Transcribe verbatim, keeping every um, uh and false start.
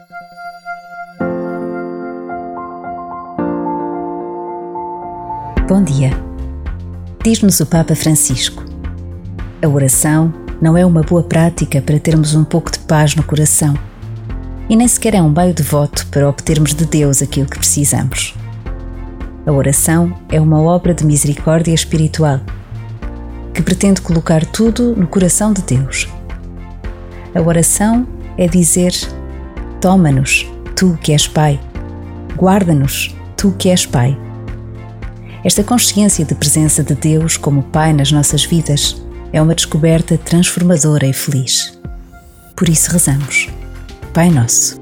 Bom dia. Diz-nos o Papa Francisco: a oração não é uma boa prática para termos um pouco de paz no coração e nem sequer é um meio devoto para obtermos de Deus aquilo que precisamos. A oração é uma obra de misericórdia espiritual que pretende colocar tudo no coração de Deus. A oração é dizer: toma-nos, tu que és Pai, guarda-nos, tu que és Pai. Esta consciência de presença de Deus como Pai nas nossas vidas é uma descoberta transformadora e feliz. Por isso rezamos: Pai Nosso,